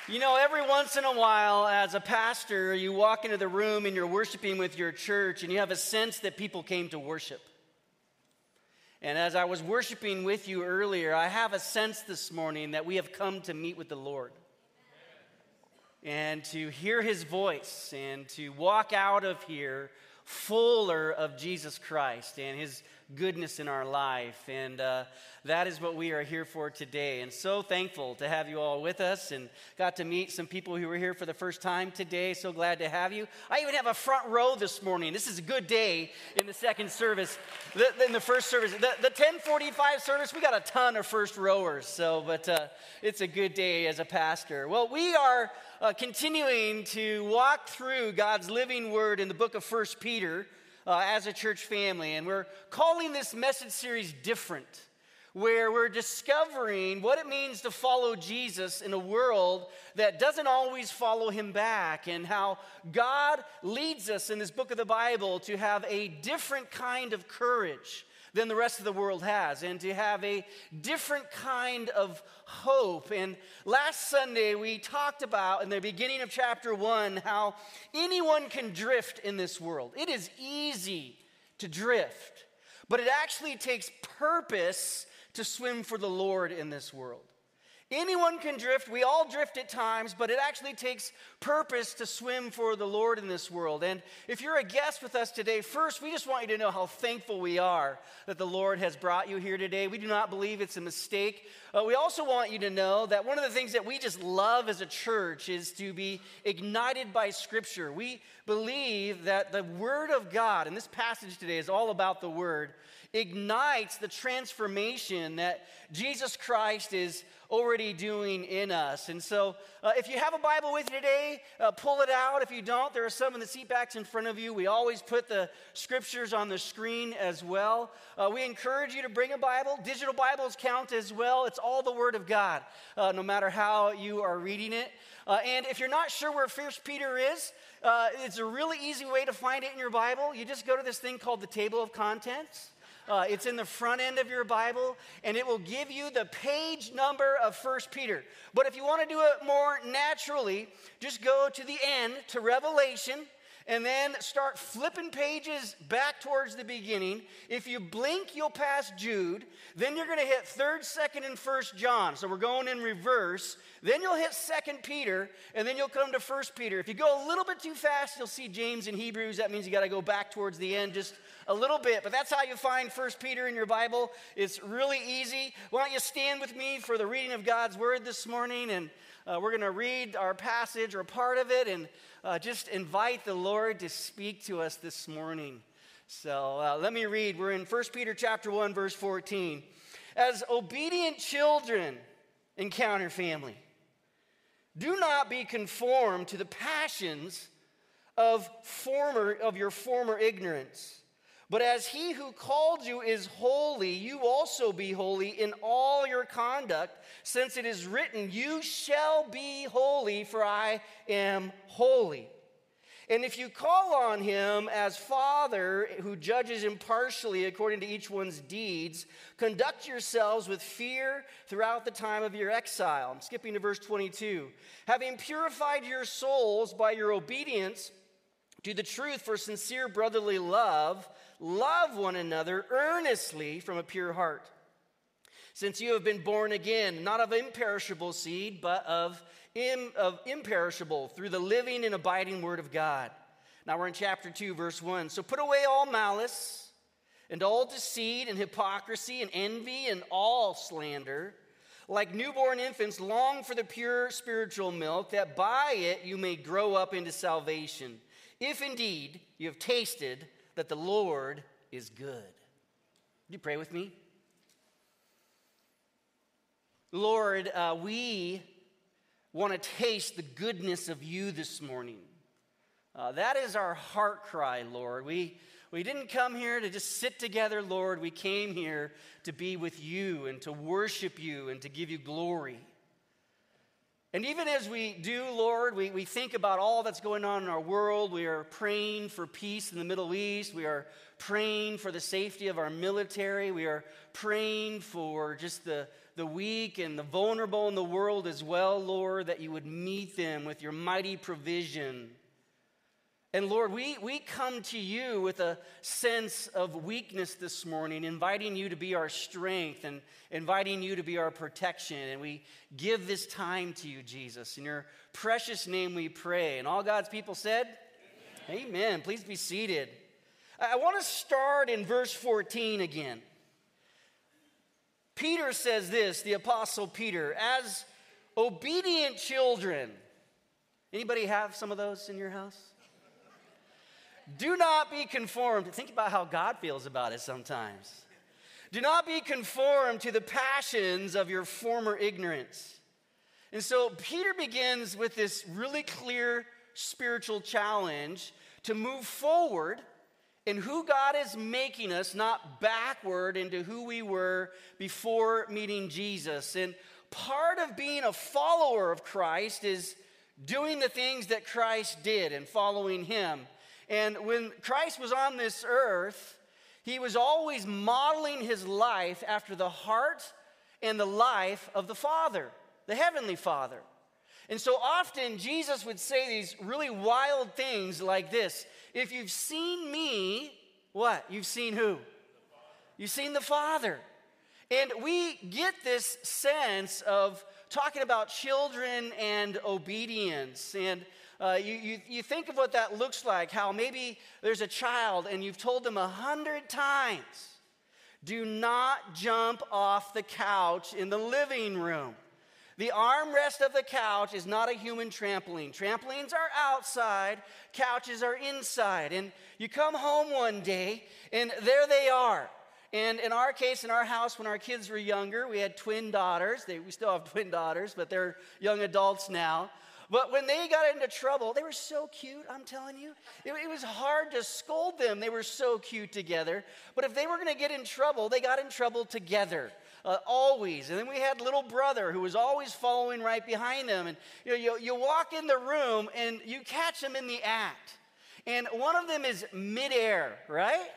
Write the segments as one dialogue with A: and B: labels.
A: You know, every once in a while, as a pastor, you walk into the room and you're worshiping with your church, and you have a sense that people came to worship. And as I was worshiping with you earlier, I have a sense this morning that we have come to meet with the Lord. And to hear His voice and to walk out of here fuller of Jesus Christ and His goodness in our life. And that is what we are here for today. And so thankful to have you all with us, and got to meet some people who were here for the first time today. So glad to have you. I even have a front row this morning. This is a good day in the second service. In the first service, the 10:45 service, we got a ton of first rowers. But it's a good day as a pastor. Well, we are continuing to walk through God's living word in the book of 1 Peter as a church family. And we're calling this message series Different, where we're discovering what it means to follow Jesus in a world that doesn't always follow Him back, and how God leads us in this book of the Bible to have a different kind of courage than the rest of the world has, and to have a different kind of hope. And last Sunday we talked about, in the beginning of chapter 1, how anyone can drift in this world. It is easy to drift, but it actually takes purpose to swim for the Lord in this world. Anyone can drift. We all drift at times, but it actually takes purpose to swim for the Lord in this world. And if you're a guest with us today, first, we just want you to know how thankful we are that the Lord has brought you here today. We do not believe it's a mistake. We also want you to know that one of the things that we just love as a church is to be ignited by Scripture. We believe that the Word of God, and this passage today is all about the Word, ignites the transformation that Jesus Christ is already doing in us. And so if you have a Bible with you today, pull it out. If you don't, there are some in the seat backs in front of you. We always put the scriptures on the screen as well. We encourage you to bring a Bible. Digital Bibles count as well. It's all the Word of God, no matter how you are reading it. And if you're not sure where 1 Peter is, it's a really easy way to find it in your Bible. You just go to this thing called the table of contents. It's in the front end of your Bible, and it will give you the page number of 1 Peter. But if you want to do it more naturally, just go to the end, to Revelation, and then start flipping pages back towards the beginning. If you blink, you'll pass Jude. Then you're going to hit 3rd, 2nd, and 1st John. So we're going in reverse. Then you'll hit 2nd Peter, and then you'll come to 1 Peter. If you go a little bit too fast, you'll see James and Hebrews. That means you got to go back towards the end just a little bit. But that's how you find 1 Peter in your Bible. It's really easy. Why don't you stand with me for the reading of God's Word this morning, and we're going to read our passage or part of it, and just invite the Lord to speak to us this morning. So let me read. We're in 1 Peter chapter 1, verse 14. As obedient children, encounter family. Do not be conformed to the passions of your former ignorance. But as He who called you is holy, you also be holy in all your conduct, since it is written, you shall be holy, for I am holy. And if you call on Him as Father, who judges impartially according to each one's deeds, conduct yourselves with fear throughout the time of your exile. I'm skipping to verse 22. Having purified your souls by your obedience to the truth for sincere brotherly love, love one another earnestly from a pure heart. Since you have been born again, not of imperishable seed, but of imperishable, through the living and abiding Word of God. Now we're in chapter 2, verse 1. So put away all malice, and all deceit, and hypocrisy, and envy, and all slander. Like newborn infants, long for the pure spiritual milk, that by it you may grow up into salvation, if indeed you have tasted that the Lord is good. Would you pray with me? Lord, we want to taste the goodness of you this morning. That is our heart cry, Lord. We didn't come here to just sit together, Lord. We came here to be with you and to worship you and to give you glory. And even as we do, Lord, we think about all that's going on in our world. We are praying for peace in the Middle East. We are praying for the safety of our military. We are praying for just the weak and the vulnerable in the world as well, Lord, that you would meet them with your mighty provision. And Lord, we come to you with a sense of weakness this morning, inviting you to be our strength and inviting you to be our protection. And we give this time to you, Jesus. In your precious name we pray. And all God's people said, Amen. Amen. Please be seated. I want to start in verse 14 again. Peter says this, the Apostle Peter, as obedient children. Anybody have some of those in your house? Do not be conformed. Think about how God feels about it sometimes. Do not be conformed to the passions of your former ignorance. And so Peter begins with this really clear spiritual challenge to move forward in who God is making us, not backward into who we were before meeting Jesus. And part of being a follower of Christ is doing the things that Christ did and following him. And when Christ was on this earth, he was always modeling his life after the heart and the life of the Father, the Heavenly Father. And so often Jesus would say these really wild things like this. If you've seen me, what? You've seen who? You've seen the Father. And we get this sense of talking about children and obedience. And you think of what that looks like, how maybe there's a child and you've told them 100 times, do not jump off the couch in the living room. The armrest of the couch is not a human trampoline. Trampolines are outside, couches are inside. And you come home one day and there they are. And in our case, in our house, when our kids were younger, we had twin daughters. We still have twin daughters, but they're young adults now. But when they got into trouble, they were so cute, I'm telling you. It was hard to scold them. They were so cute together. But if they were going to get in trouble, they got in trouble together, always. And then we had little brother who was always following right behind them. And you walk in the room and you catch them in the act. And one of them is midair, right?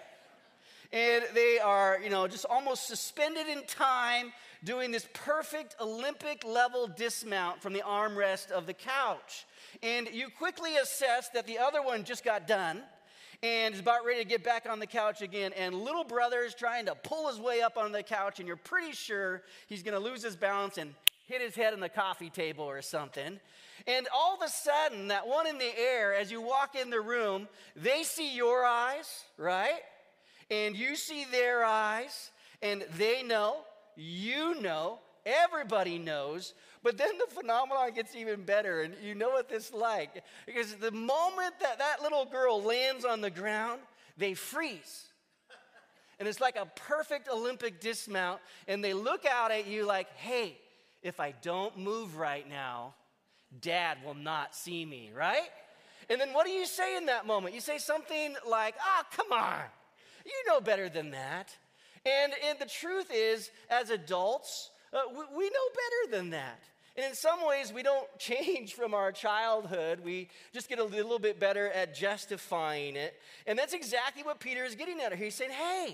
A: And they are, just almost suspended in time, doing this perfect Olympic-level dismount from the armrest of the couch. And you quickly assess that the other one just got done and is about ready to get back on the couch again. And little brother is trying to pull his way up on the couch, and you're pretty sure he's going to lose his balance and hit his head on the coffee table or something. And all of a sudden, that one in the air, as you walk in the room, they see your eyes, right? And you see their eyes, and they know, you know, everybody knows. But then the phenomenon gets even better, and you know what this is like. Because the moment that little girl lands on the ground, they freeze. And it's like a perfect Olympic dismount, and they look out at you like, hey, if I don't move right now, Dad will not see me, right? And then what do you say in that moment? You say something like, come on. You know better than that. And the truth is, as adults, we know better than that. And in some ways, we don't change from our childhood. We just get a little bit better at justifying it. And that's exactly what Peter is getting at here. He's saying, hey,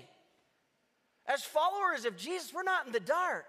A: as followers of Jesus, we're not in the dark.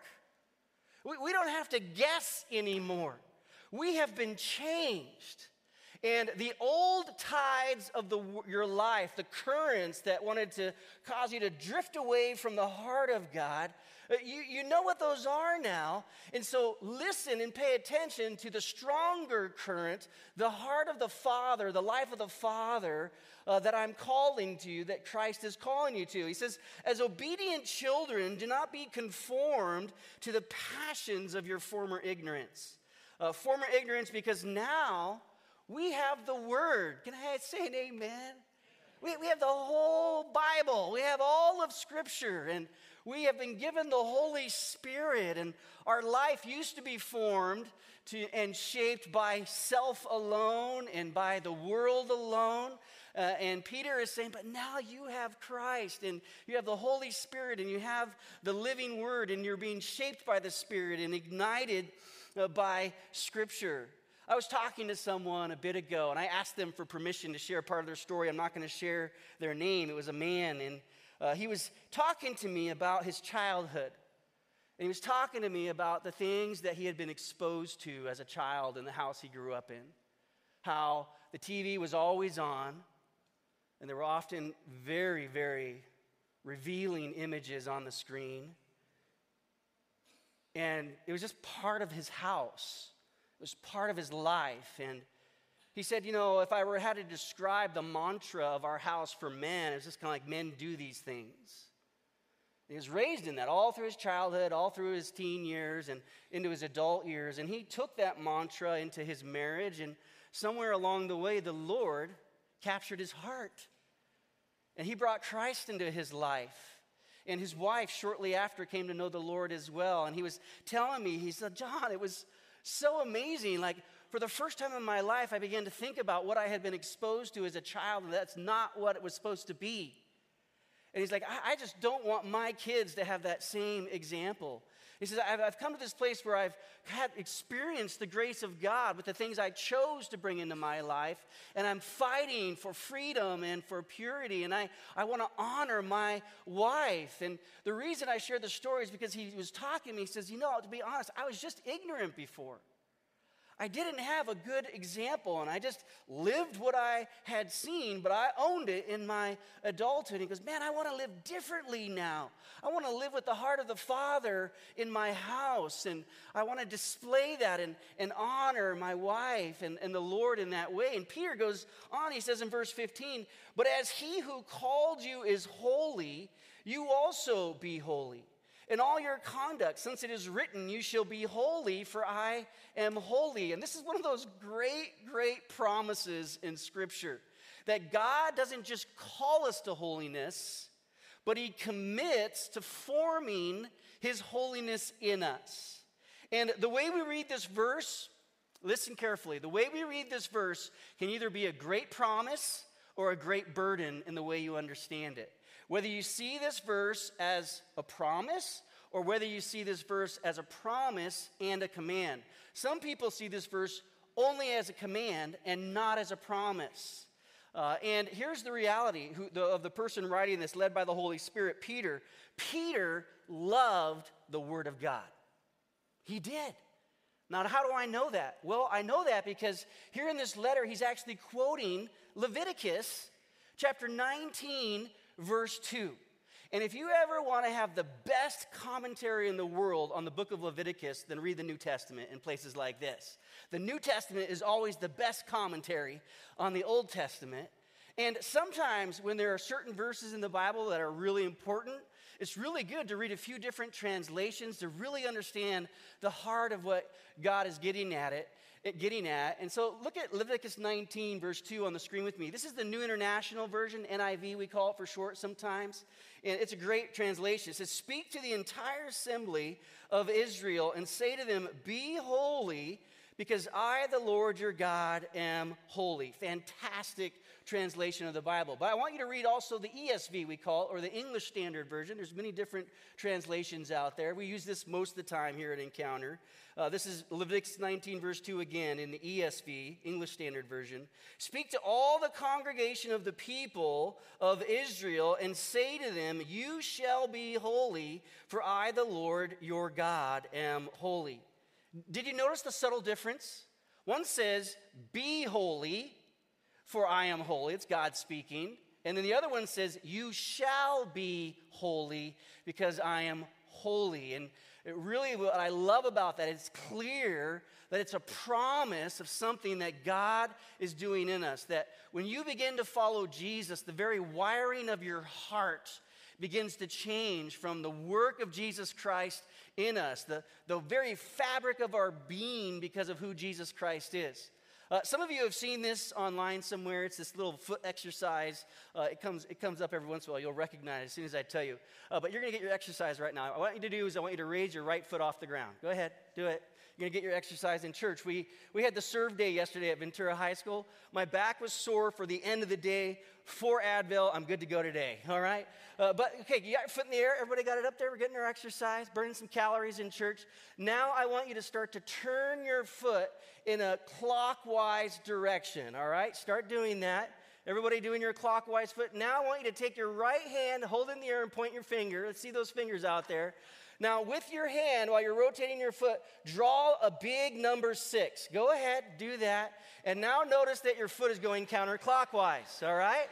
A: We don't have to guess anymore. We have been changed. And the old tides of your life, the currents that wanted to cause you to drift away from the heart of God, you know what those are now. And so listen and pay attention to the stronger current, the heart of the Father, the life of the Father that I'm calling to you, that Christ is calling you to. He says, as obedient children, do not be conformed to the passions of your former ignorance. Former ignorance, because now we have the Word. Can I say an amen? We have the whole Bible. We have all of Scripture. And we have been given the Holy Spirit. And our life used to be formed and shaped by self alone and by the world alone. And Peter is saying, but now you have Christ. And you have the Holy Spirit. And you have the living Word. And you're being shaped by the Spirit and ignited by Scripture. I was talking to someone a bit ago, and I asked them for permission to share part of their story. I'm not going to share their name. It was a man, and he was talking to me about his childhood. And he was talking to me about the things that he had been exposed to as a child in the house he grew up in. How the TV was always on, and there were often very, very revealing images on the screen. And it was just part of his house. It was part of his life. And he said, if I had to describe the mantra of our house for men, it's just kind of like men do these things. He was raised in that all through his childhood, all through his teen years, and into his adult years. And he took that mantra into his marriage, and somewhere along the way, the Lord captured his heart. And he brought Christ into his life. And his wife, shortly after, came to know the Lord as well. And he was telling me, he said, John, it was so amazing. Like, for the first time in my life, I began to think about what I had been exposed to as a child, and that's not what it was supposed to be. And he's like, I just don't want my kids to have that same example. He says, I've come to this place where I've had experienced the grace of God with the things I chose to bring into my life, and I'm fighting for freedom and for purity, and I want to honor my wife. And the reason I share the story is because he was talking to me. He says, to be honest, I was just ignorant before. I didn't have a good example, and I just lived what I had seen, but I owned it in my adulthood. He goes, man, I want to live differently now. I want to live with the heart of the Father in my house, and I want to display that and honor my wife and the Lord in that way. And Peter goes on, he says in verse 15, but as he who called you is holy, you also be holy in all your conduct, since it is written, you shall be holy, for I am holy. And this is one of those great, great promises in Scripture, that God doesn't just call us to holiness, but he commits to forming his holiness in us. And the way we read this verse, listen carefully, the way we read this verse can either be a great promise or a great burden in the way you understand it. Whether you see this verse as a promise or whether you see this verse as a promise and a command. Some people see this verse only as a command and not as a promise. And here's the reality of the person writing this, led by the Holy Spirit, Peter. Peter loved the Word of God. He did. Now, how do I know that? Well, I know that because here in this letter, he's actually quoting Leviticus chapter 19, verse 2. And if you ever want to have the best commentary in the world on the book of Leviticus, then read the New Testament in places like this. The New Testament is always the best commentary on the Old Testament. And sometimes when there are certain verses in the Bible that are really important, it's really good to read a few different translations to really understand the heart of what God is getting at. And so look at Leviticus 19, verse 2 on the screen with me. This is the New International Version, NIV we call it for short sometimes. And it's a great translation. It says, speak to the entire assembly of Israel and say to them, be holy, because I, the Lord your God, am holy. Fantastic translation of the Bible. But I want you to read also the ESV, we call it, or the English Standard Version. There's many different translations out there. We use this most of the time here at Encounter. This is Leviticus 19, verse 2 again in the ESV, English Standard Version. Speak to all the congregation of the people of Israel and say to them, you shall be holy, for I, the Lord your God, am holy. Did you notice the subtle difference? One says, be holy, for I am holy. It's God speaking. And then the other one says, you shall be holy, because I am holy. And really what I love about that, it's clear that it's a promise of something that God is doing in us. That when you begin to follow Jesus, the very wiring of your heart begins to change from the work of Jesus Christ in us, the very fabric of our being because of who Jesus Christ is. Some of you have seen this online somewhere. It's this little foot exercise. It comes up every once in a while. You'll recognize it as soon as I tell you. But you're going to get your exercise right now. What I want you to do is I want you to raise your right foot off the ground. Go ahead, do it. You're going to get your exercise in church. We had the serve day yesterday at Ventura High School. My back was sore for the end of the day. 4 Advil. I'm good to go today, all right? But, okay, you got your foot in the air. Everybody got it up there? We're getting our exercise, burning some calories in church. Now I want you to start to turn your foot in a clockwise direction, all right? Start doing that. Everybody doing your clockwise foot. Now I want you to take your right hand, hold it in the air, and point your finger. Let's see those fingers out there. Now, with your hand, while you're rotating your foot, draw a big number 6. Go ahead, do that. And now notice that your foot is going counterclockwise, all right?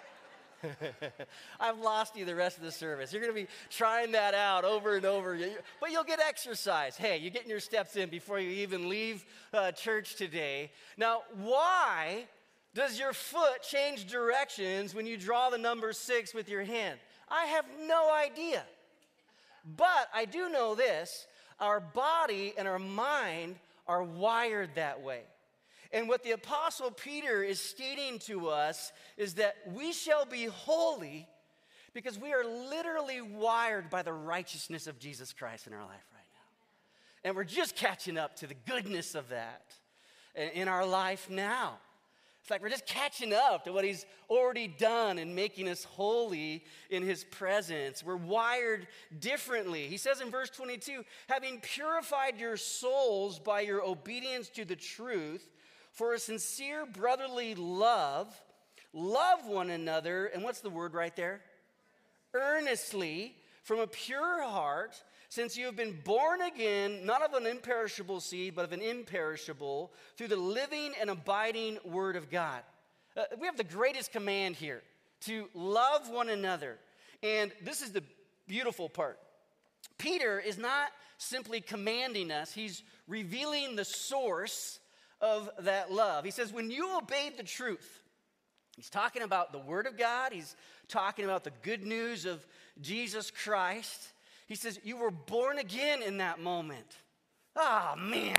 A: I've lost you the rest of the service. You're going to be trying that out over and over. But you'll get exercise. Hey, you're getting your steps in before you even leave church today. Now, why does your foot change directions when you draw the number 6 with your hand? I have no idea. But I do know this, our body and our mind are wired that way. And what the Apostle Peter is stating to us is that we shall be holy because we are literally wired by the righteousness of Jesus Christ in our life right now. And we're just catching up to the goodness of that in our life now. It's like we're just catching up to what he's already done and making us holy in his presence. We're wired differently. He says in verse 22, having purified your souls by your obedience to the truth, for a sincere brotherly love, love one another, and what's the word right there? Earnestly, from a pure heart, since you have been born again, not of an imperishable seed, but of an imperishable, through the living and abiding word of God. We have the greatest command here, to love one another. And this is the beautiful part. Peter is not simply commanding us, he's revealing the source of that love. He says, when you obeyed the truth, he's talking about the word of God, he's talking about the good news of Jesus Christ. He says, you were born again in that moment. Oh, man.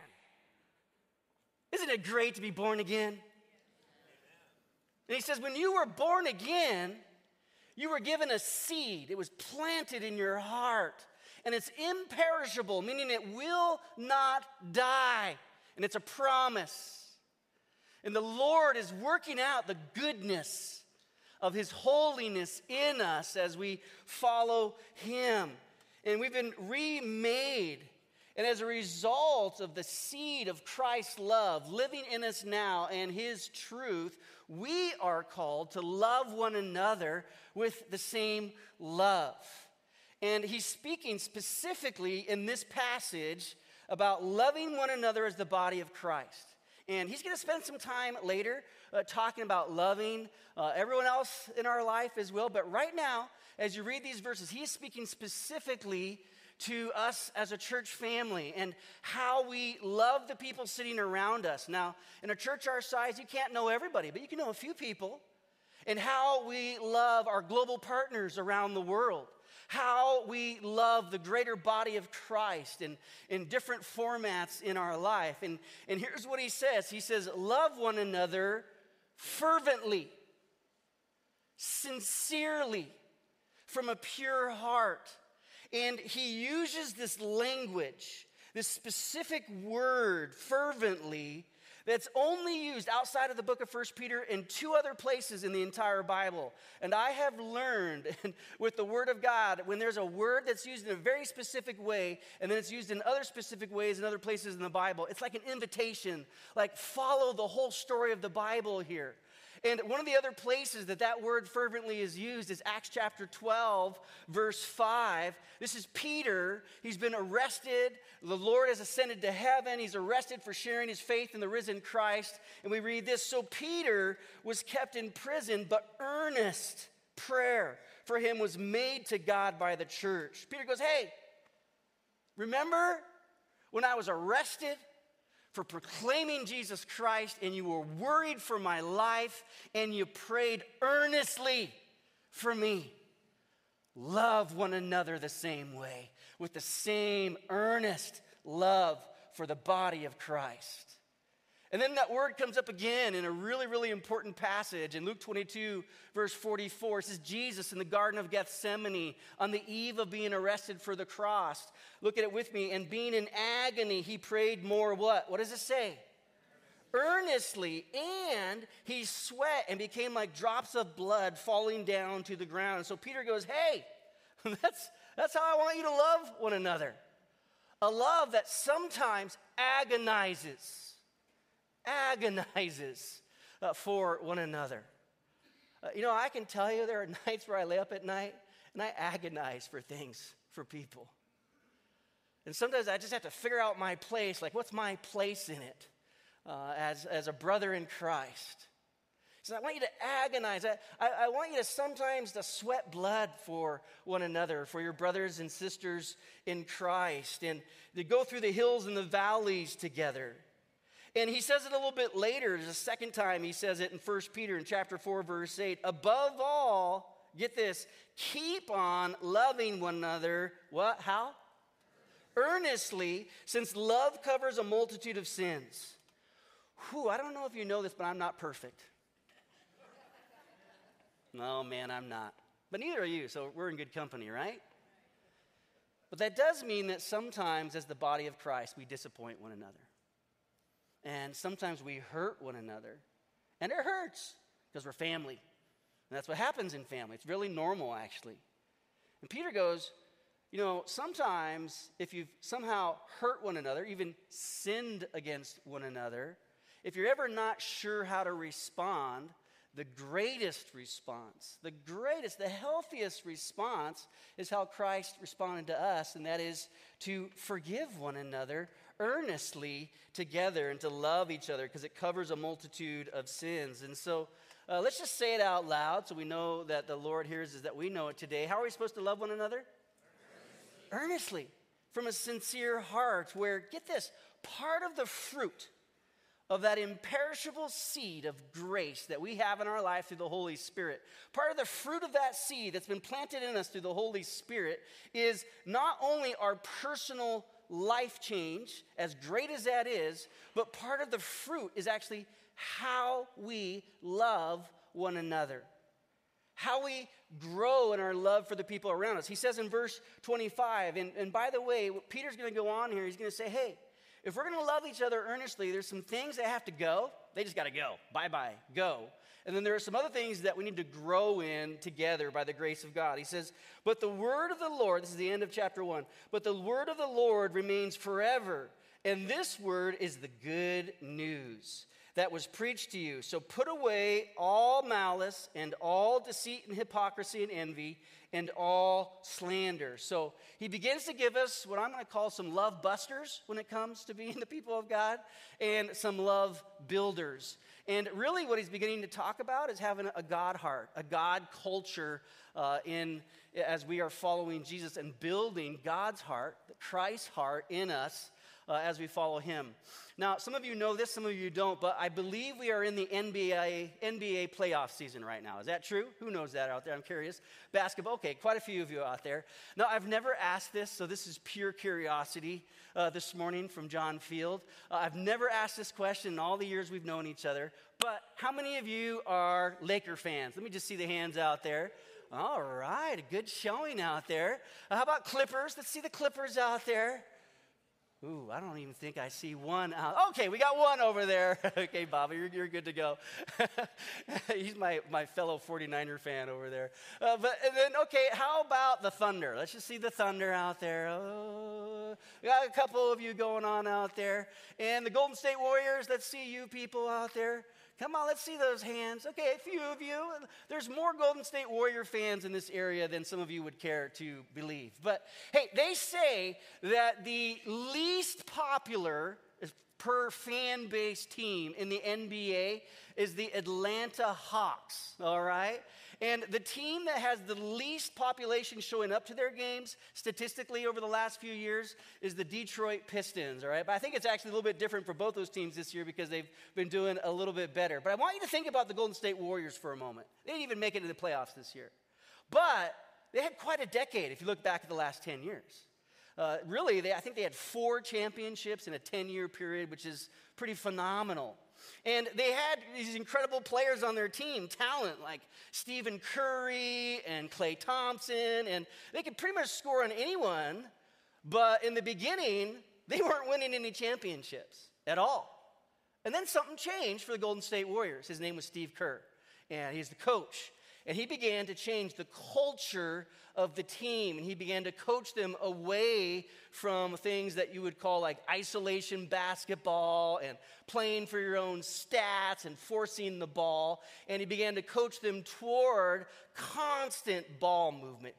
A: Isn't it great to be born again? And he says, when you were born again, you were given a seed. It was planted in your heart. And it's imperishable, meaning it will not die. And it's a promise. And the Lord is working out the goodness of his holiness in us as we follow him. And we've been remade. And as a result of the seed of Christ's love living in us now and his truth, we are called to love one another with the same love. And he's speaking specifically in this passage about loving one another as the body of Christ. And he's going to spend some time later talking about loving everyone else in our life as well. But right now, as you read these verses, he's speaking specifically to us as a church family and how we love the people sitting around us. Now, in a church our size, you can't know everybody, but you can know a few people. And how we love our global partners around the world. How we love the greater body of Christ in different formats in our life. And here's what he says. He says, love one another fervently, sincerely, from a pure heart. And he uses this language, this specific word, fervently, that's only used outside of the book of 1 Peter in 2 other places in the entire Bible. And I have learned with the Word of God, when there's a word that's used in a very specific way, and then it's used in other specific ways in other places in the Bible, it's like an invitation, like follow the whole story of the Bible here. And one of the other places that word fervently is used is Acts chapter 12, verse 5. This is Peter. He's been arrested. The Lord has ascended to heaven. He's arrested for sharing his faith in the risen Christ. And we read this, so Peter was kept in prison, but earnest prayer for him was made to God by the church. Peter goes, hey, remember when I was arrested for proclaiming Jesus Christ, and you were worried for my life, and you prayed earnestly for me? Love one another the same way, with the same earnest love for the body of Christ. And then that word comes up again in a really, really important passage. In Luke 22, verse 44, it says, Jesus in the Garden of Gethsemane, on the eve of being arrested for the cross. Look at it with me. And being in agony, he prayed more what? What does it say? Earnestly, and he sweat and became like drops of blood falling down to the ground. And so Peter goes, hey, that's how I want you to love one another. A love that sometimes agonizes for one another. I can tell you there are nights where I lay up at night and I agonize for things, for people. And sometimes I just have to figure out my place, like what's my place in it as a brother in Christ. So I want you to agonize. I want you to sometimes to sweat blood for one another, for your brothers and sisters in Christ, and to go through the hills and the valleys together. And he says it a little bit later. There's a second time he says it in 1 Peter in chapter 4, verse 8. Above all, get this, keep on loving one another. What? How? Earnestly, since love covers a multitude of sins. I don't know if you know this, but I'm not perfect. No, man, I'm not. But neither are you, so we're in good company, right? But that does mean that sometimes as the body of Christ, we disappoint one another. And sometimes we hurt one another. And it hurts because we're family. And that's what happens in family. It's really normal, actually. And Peter goes, sometimes if you've somehow hurt one another, even sinned against one another, if you're ever not sure how to respond, the greatest response, the healthiest response is how Christ responded to us, and that is to forgive one another earnestly together and to love each other because it covers a multitude of sins. And so let's just say it out loud so we know that the Lord hears us, that we know it today. How are we supposed to love one another? Earnestly. From a sincere heart where, get this, part of the fruit of that imperishable seed of grace that we have in our life through the Holy Spirit. Part of the fruit of that seed that's been planted in us through the Holy Spirit is not only our personal life change, as great as that is, but part of the fruit is actually how we love one another. How we grow in our love for the people around us. He says in verse 25, and by the way, Peter's going to go on here, he's going to say, hey, if we're going to love each other earnestly, there's some things that have to go. They just got to go. Bye-bye. Go. And then there are some other things that we need to grow in together by the grace of God. He says, but the word of the Lord, this is the end of chapter 1, but the word of the Lord remains forever. And this word is the good news that was preached to you. So put away all malice and all deceit and hypocrisy and envy and all slander. So he begins to give us what I'm going to call some love busters when it comes to being the people of God and some love builders. And really what he's beginning to talk about is having a God heart, a God culture as we are following Jesus and building God's heart, Christ's heart in us as we follow him. Now, some of you know this, some of you don't, but I believe we are in the NBA playoff season right now. Is that true? Who knows that out there? I'm curious. Basketball, okay, quite a few of you out there. Now, I've never asked this, so this is pure curiosity this morning from John Field. I've never asked this question in all the years we've known each other, but how many of you are Laker fans? Let me just see the hands out there. All right, a good showing out there. How about Clippers? Let's see the Clippers out there. Ooh, I don't even think I see one out. Okay, we got one over there. Okay, Bobby, you're good to go. He's my fellow 49er fan over there. And then, how about the Thunder? Let's just see the Thunder out there. Oh, we got a couple of you going on out there. And the Golden State Warriors, let's see you people out there. Come on, let's see those hands. Okay, a few of you. There's more Golden State Warrior fans in this area than some of you would care to believe. But, hey, they say that the least popular per fan base team in the NBA is the Atlanta Hawks, all right? And the team that has the least population showing up to their games statistically over the last few years is the Detroit Pistons, all right? But I think it's actually a little bit different for both those teams this year because they've been doing a little bit better. But I want you to think about the Golden State Warriors for a moment. They didn't even make it to the playoffs this year. But they had quite a decade if you look back at the last 10 years. Really, I think they had 4 championships in a 10-year period, which is pretty phenomenal. And they had these incredible players on their team, talent like Stephen Curry and Klay Thompson, and they could pretty much score on anyone, but in the beginning, they weren't winning any championships at all. And then something changed for the Golden State Warriors. His name was Steve Kerr, and he's the coach. And he began to change the culture of the team, and he began to coach them away from things that you would call like isolation basketball and playing for your own stats and forcing the ball. And he began to coach them toward constant ball movement,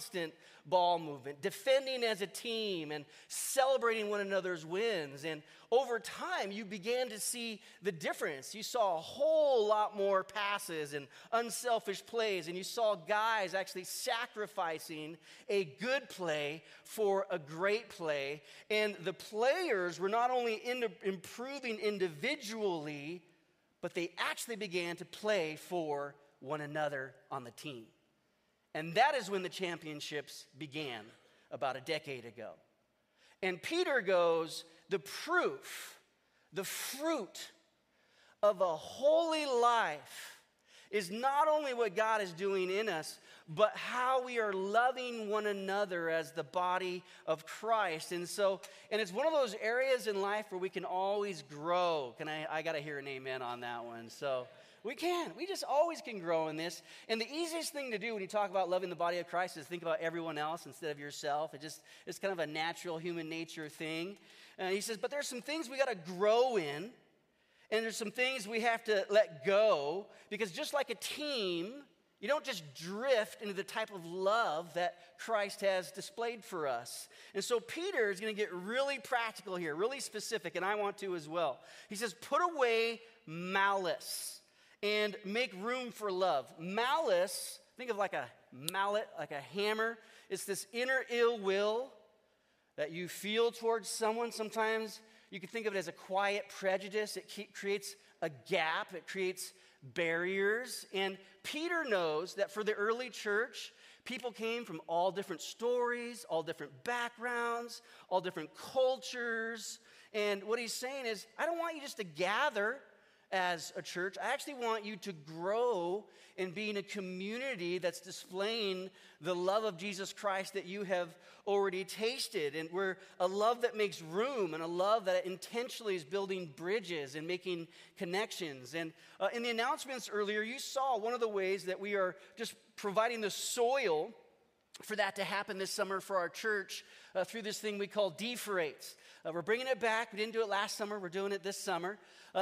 A: defending as a team and celebrating one another's wins. And over time, you began to see the difference. You saw a whole lot more passes and unselfish plays, and you saw guys actually sacrificing a good play for a great play. And the players were not only improving individually, but they actually began to play for one another on the team. And that is when the championships began about a decade ago. And Peter goes, the proof, the fruit of a holy life is not only what God is doing in us, but how we are loving one another as the body of Christ. And it's one of those areas in life where we can always grow. I got to hear an amen on that one. So we just always can grow in this. And the easiest thing to do when you talk about loving the body of Christ is think about everyone else instead of yourself. It's kind of a natural human nature thing. And he says, but there's some things we got to grow in, and there's some things we have to let go, because just like a team, you don't just drift into the type of love that Christ has displayed for us. And so Peter is going to get really practical here, really specific, and I want to as well. He says, put away malice and make room for love. Malice, think of like a mallet, like a hammer. It's this inner ill will that you feel towards someone. Sometimes you can think of it as a quiet prejudice. It creates a gap. It creates barriers. And Peter knows that for the early church, people came from all different stories, all different backgrounds, all different cultures. And what he's saying is, I don't want you just to gather as a church. I actually want you to grow in being a community that's displaying the love of Jesus Christ that you have already tasted. And we're a love that makes room, and a love that intentionally is building bridges and making connections. And in the announcements earlier, you saw one of the ways that we are just providing the soil for that to happen this summer for our church through this thing we call D4H. We're bringing it back. We didn't do it last summer. We're doing it this summer.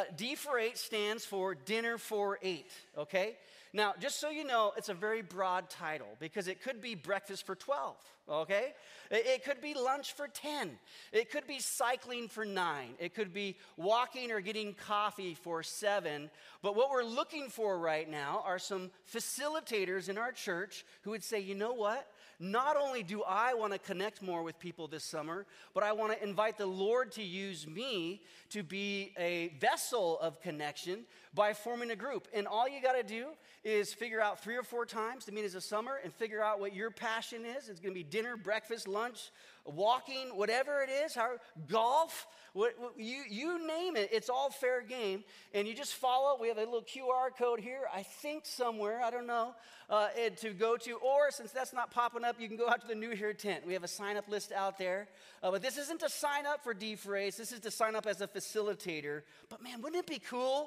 A: D4H stands for Dinner for 8, okay? Now, just so you know, it's a very broad title because it could be breakfast for 12, okay? It could be lunch for 10. It could be cycling for 9. It could be walking or getting coffee for 7. But what we're looking for right now are some facilitators in our church who would say, you know what? Not only do I want to connect more with people this summer, but I want to invite the Lord to use me to be a vessel of connection by forming a group. And all you got to do is figure out 3 or 4 times to meet as a summer and figure out what your passion is. It's going to be dinner, breakfast, lunch, walking, whatever it is, golf, you name it. It's all fair game. And you just follow. We have a little QR code here, I think somewhere, I don't know, to go to. Or since that's not popping up, you can go out to the New Here tent. We have a sign-up list out there. But this isn't to sign up for D4H. This is to sign up as a facilitator. But man, wouldn't it be cool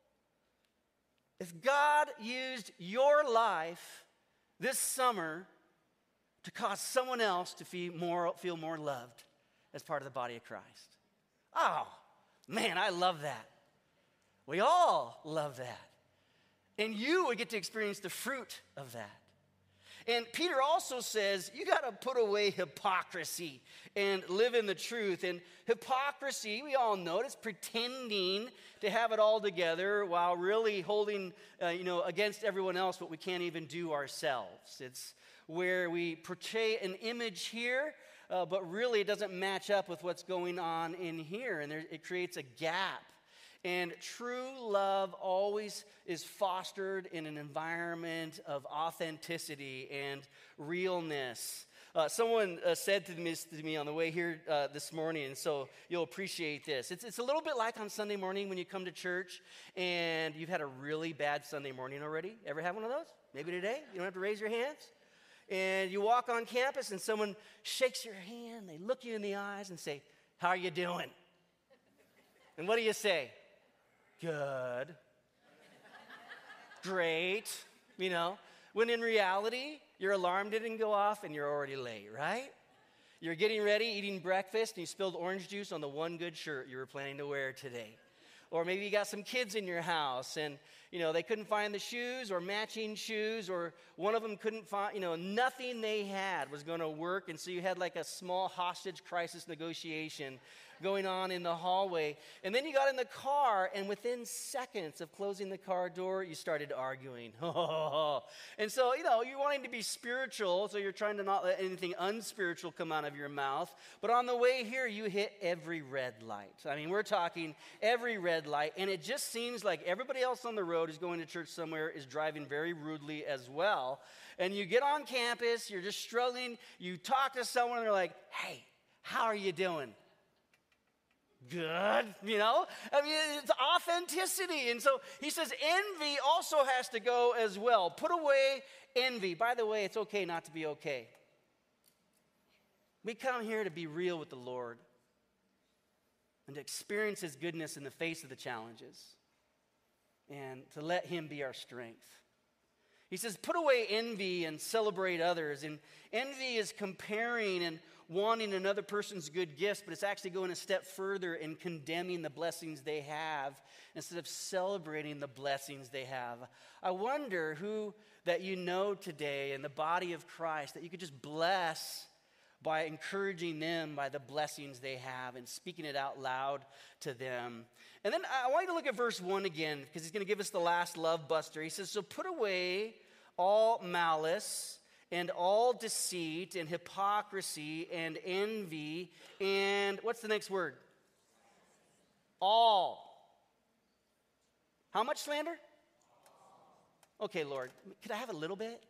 A: if God used your life this summer to cause someone else to feel more loved as part of the body of Christ? Oh, man, I love that. We all love that. And you would get to experience the fruit of that. And Peter also says, you got to put away hypocrisy and live in the truth. And hypocrisy, we all know, it's pretending to have it all together while really holding, against everyone else what we can't even do ourselves. It's where we portray an image here, but really it doesn't match up with what's going on in here. And it creates a gap. And true love always is fostered in an environment of authenticity and realness. Someone said to me on the way here this morning, and so you'll appreciate this. It's a little bit like on Sunday morning when you come to church and you've had a really bad Sunday morning already. Ever have one of those? Maybe today? You don't have to raise your hands. And you walk on campus and someone shakes your hand, they look you in the eyes and say, "How are you doing?" And what do you say? "Good." "Great." When in reality, your alarm didn't go off and you're already late, right? You're getting ready, eating breakfast, and you spilled orange juice on the one good shirt you were planning to wear today. Or maybe you got some kids in your house and, they couldn't find the shoes or matching shoes, or one of them couldn't find, nothing they had was going to work. And so you had like a small hostage crisis negotiation going on in the hallway. And then you got in the car, and within seconds of closing the car door, you started arguing. And so, you're wanting to be spiritual, so you're trying to not let anything unspiritual come out of your mouth. But on the way here, you hit every red light. I mean, we're talking every red light, and it just seems like everybody else on the road who's going to church somewhere is driving very rudely as well. And you get on campus, you're just struggling, you talk to someone, and they're like, "Hey, how are you doing?" "Good." It's authenticity. And so he says envy also has to go as well. Put away envy. By the way, it's okay not to be okay. We come here to be real with the Lord and to experience his goodness in the face of the challenges and to let him be our strength. He says, put away envy and celebrate others. And envy is comparing and wanting another person's good gifts, but it's actually going a step further and condemning the blessings they have instead of celebrating the blessings they have. I wonder who that today in the body of Christ that you could just bless by encouraging them by the blessings they have and speaking it out loud to them. And then I want you to look at verse 1 again, because he's going to give us the last love buster. He says, so put away all malice and all deceit and hypocrisy and envy and what's the next word? All. How much slander? Okay, Lord, could I have a little bit?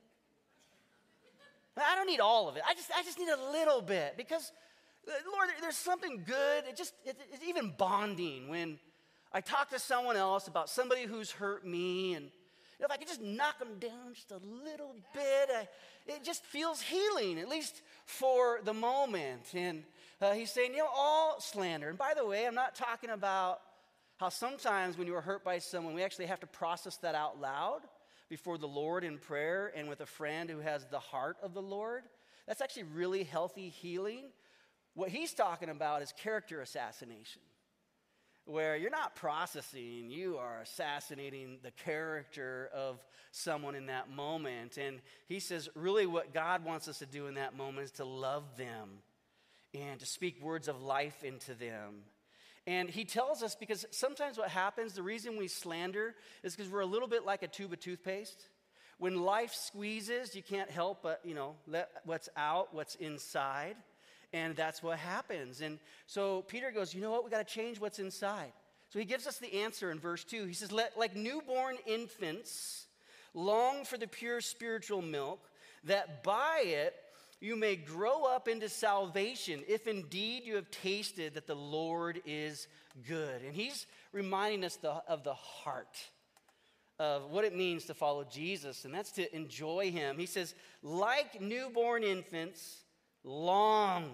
A: I don't need all of it. I just need a little bit, because, Lord, there's something good. It's even bonding when I talk to someone else about somebody who's hurt me, and if I could just knock them down just a little bit, it just feels healing, at least for the moment. And he's saying, all slander. And by the way, I'm not talking about how sometimes when you are hurt by someone, we actually have to process that out loud before the Lord in prayer and with a friend who has the heart of the Lord. That's actually really healthy healing. What he's talking about is character assassination, where you're not processing, you are assassinating the character of someone in that moment. And he says, really what God wants us to do in that moment is to love them and to speak words of life into them. And he tells us, because sometimes what happens, the reason we slander is because we're a little bit like a tube of toothpaste. When life squeezes, you can't help but, let what's out, what's inside. And that's what happens. And so Peter goes, you know what? We got to change what's inside. So he gives us the answer in verse 2. He says, like newborn infants, long for the pure spiritual milk, that by it you may grow up into salvation, if indeed you have tasted that the Lord is good. And he's reminding us of the heart of what it means to follow Jesus, and that's to enjoy him. He says, like newborn infants, long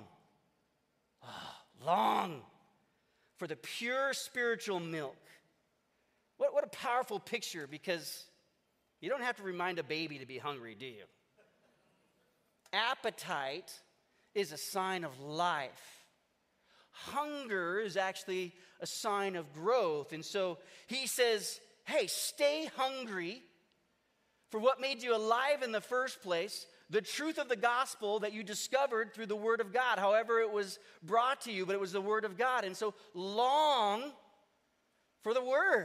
A: for the pure spiritual milk. What a powerful picture, because you don't have to remind a baby to be hungry, do you? Appetite is a sign of life. Hunger is actually a sign of growth. And so he says, hey, stay hungry for what made you alive in the first place, the truth of the gospel that you discovered through the word of God, however it was brought to you, but it was the word of God. And so long for the word.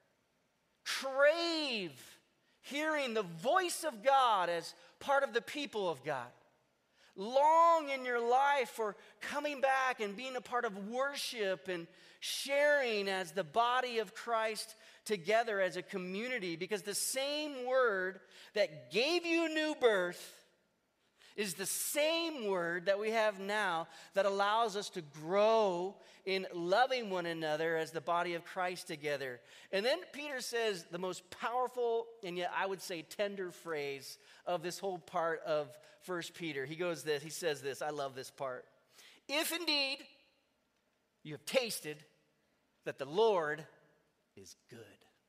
A: Crave hearing the voice of God as part of the people of God. Long in your life for coming back and being a part of worship and sharing as the body of Christ together as a community, because the same word that gave you new birth is the same word that we have now that allows us to grow in loving one another as the body of Christ together. And then Peter says the most powerful and yet I would say tender phrase of this whole part of 1 Peter. He says this, I love this part. If indeed you have tasted that the Lord is good.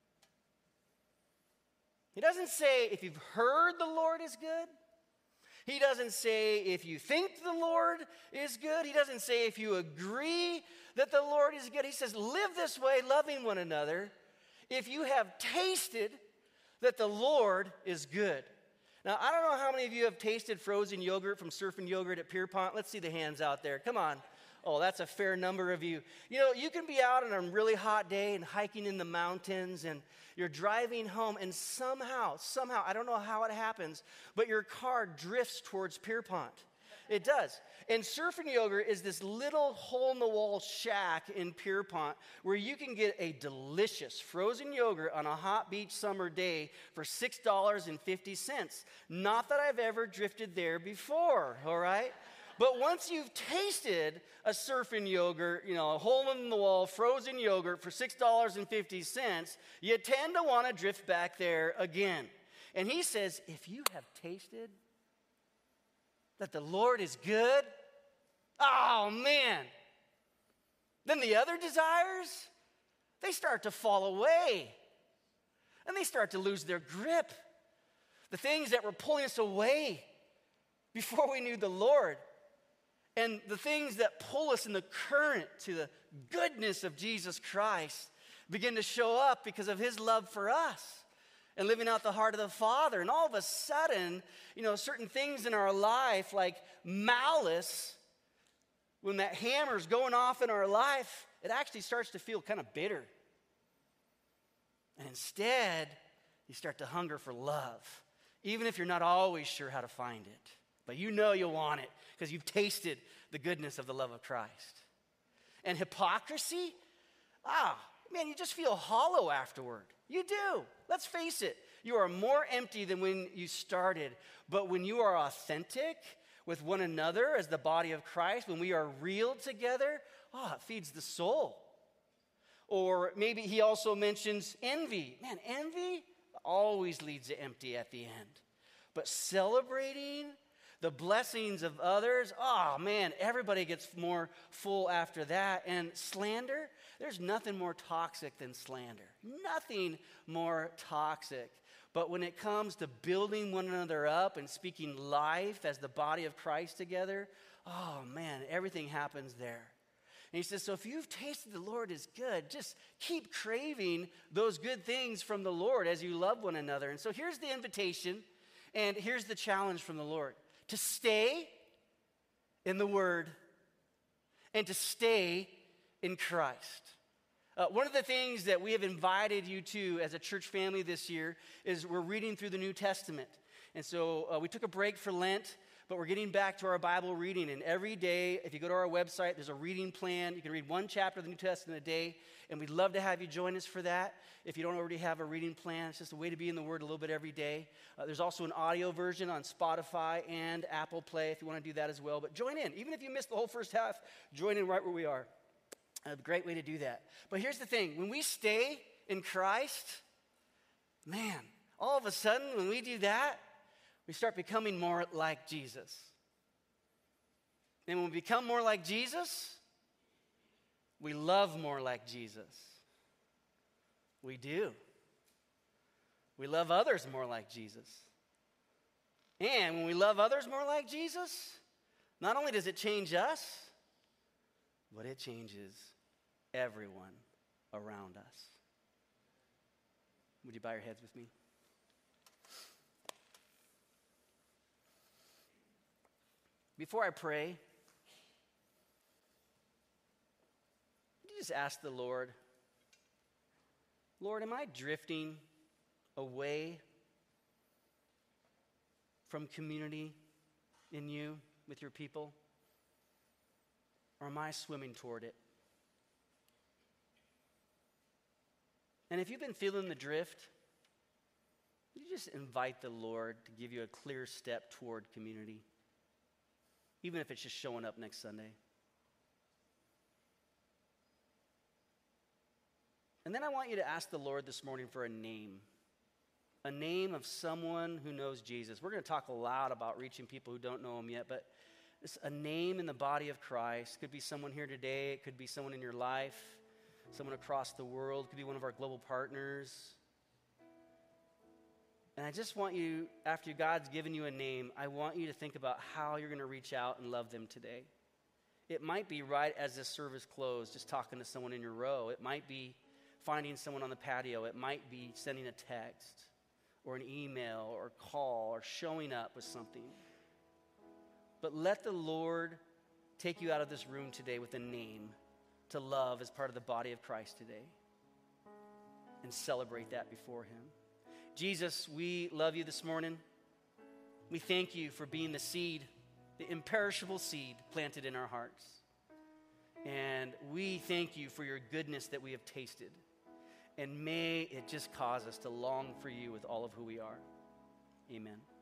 A: He doesn't say if you've heard the Lord is good. He doesn't say if you think the Lord is good. He doesn't say if you agree that the Lord is good. He says live this way, loving one another, if you have tasted that the Lord is good. Now, I don't know how many of you have tasted frozen yogurt from Surfing Yogurt at Pierpont. Let's see the hands out there. Come on. Oh, that's a fair number of you. You know, you can be out on a really hot day and hiking in the mountains and you're driving home and somehow, I don't know how it happens, but your car drifts towards Pierpont. It does. And Surfing Yogurt is this little hole-in-the-wall shack in Pierpont where you can get a delicious frozen yogurt on a hot beach summer day for $6.50. Not that I've ever drifted there before, all right? But once you've tasted a Surfing Yogurt, you know, a hole-in-the-wall frozen yogurt for $6.50, you tend to want to drift back there again. And he says, if you have tasted that the Lord is good, oh man, then the other desires, they start to fall away. And they start to lose their grip. The things that were pulling us away before we knew the Lord. And the things that pull us in the current to the goodness of Jesus Christ begin to show up because of his love for us and living out the heart of the Father. And all of a sudden, you know, certain things in our life like malice, when that hammer's going off in our life, it actually starts to feel kind of bitter. And instead, you start to hunger for love, even if you're not always sure how to find it. But you know you want it because you've tasted the goodness of the love of Christ. And hypocrisy, man, you just feel hollow afterward. You do. Let's face it. You are more empty than when you started. But when you are authentic with one another as the body of Christ, when we are real together, it feeds the soul. Or maybe he also mentions envy. Man, envy always leads to empty at the end. But celebrating the blessings of others, everybody gets more full after that. And slander, there's nothing more toxic than slander. Nothing more toxic. But when it comes to building one another up and speaking life as the body of Christ together, everything happens there. And he says, so if you've tasted the Lord is good, just keep craving those good things from the Lord as you love one another. And so here's the invitation, and here's the challenge from the Lord. To stay in the Word and to stay in Christ. One of the things that we have invited you to as a church family this year is we're reading through the New Testament. And so we took a break for Lent, but we're getting back to our Bible reading. And every day, if you go to our website, there's a reading plan. You can read one chapter of the New Testament a day, and we'd love to have you join us for that. If you don't already have a reading plan, it's just a way to be in the Word a little bit every day. There's also an audio version on Spotify and Apple Play if you want to do that as well. But join in. Even if you missed the whole first half, join in right where we are. A great way to do that. But here's the thing. When we stay in Christ, man, all of a sudden when we do that, we start becoming more like Jesus. And when we become more like Jesus, we love more like Jesus. We do. We love others more like Jesus. And when we love others more like Jesus, not only does it change us, but it changes everyone around us. Would you bow your heads with me? Before I pray, would you just ask the Lord, Lord, am I drifting away from community in you with your people? Or am I swimming toward it? And if you've been feeling the drift, you just invite the Lord to give you a clear step toward community. even if it's just showing up next Sunday. And then I want you to ask the Lord this morning for a name of someone who knows Jesus. We're going to talk a lot about reaching people who don't know him yet, but it's a name in the body of Christ. It could be someone here today. It could be someone in your life, someone across the world. It could be one of our global partners. And I just want you, after God's given you a name, I want you to think about how you're going to reach out and love them today. It might be right as this service closed, just talking to someone in your row. It might be finding someone on the patio. It might be sending a text or an email or a call or showing up with something. But let the Lord take you out of this room today with a name to love as part of the body of Christ today and celebrate that before him. Jesus, we love you this morning. We thank you for being the seed, the imperishable seed planted in our hearts. And we thank you for your goodness that we have tasted. And may it just cause us to long for you with all of who we are. Amen.